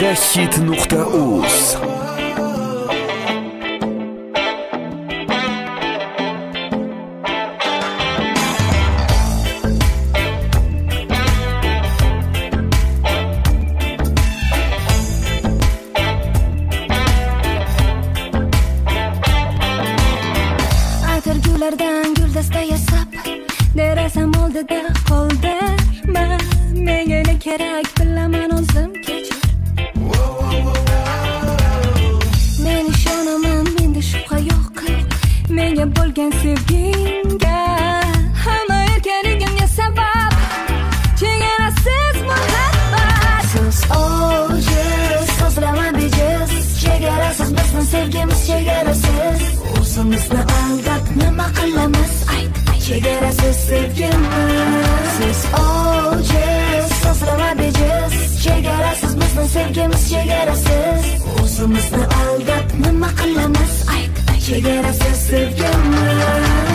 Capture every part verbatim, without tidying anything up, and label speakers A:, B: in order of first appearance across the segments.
A: Megahit nuqta uz.
B: Atirgulardan guldasta yasab, derazam oldida qoldirma. Menga ne kerak bilaman, o'zim kechir. Men ishonaman, menda shubha yo'q. Menga bo'lgan sevgingga hamma erkanligimga sabab chegarasiz muhabbat. Siz ojiz, so'zlaman bejiz, chegarasiz bizni sevgimiz chegarasiz. O'zimizni aldab nima qilamiz? Ayt, chegarasiz sevgimiz. Siz ojiz, so'zlama bejiz, chegarasiz bizni sevgimiz chegarasiz. O'zimizni aldab nima qilamiz? Ayt, chegarasiz sevgimiz.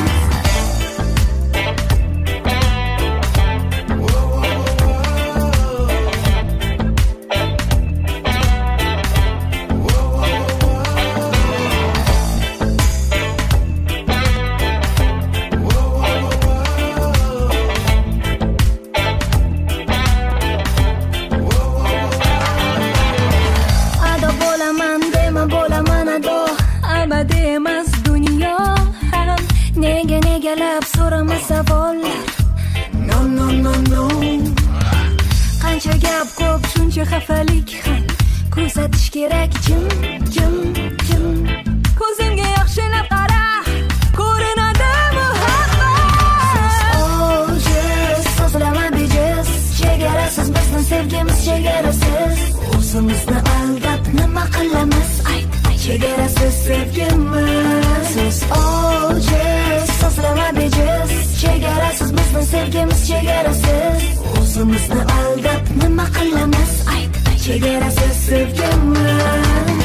B: Abadiy emas dunyo ham, nega negalab so'rama savollar. No no no no. Qancha gap ko'p, shuncha xafalik ham. Kuzatish kerak jim jim jim. Ko'zimga yaxshilab qara, ko'rinadi muhabbat. Ojiz, so'zlama bejiz, chegarasiz bizni sevgimiz chegarasiz. O'zimizni aldab nima qilamiz? Ayt, chegarasiz sevgimiz. Siz ojiz, so'zlama bejiz, chegarasiz bizni sevgimiz chegarasiz. O'zimizni aldab nima qilamiz? Ayt, chegarasiz sevgimiz.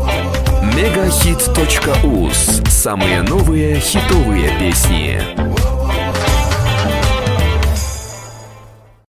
A: Megahit точка уз. Самые новые хитовые песни.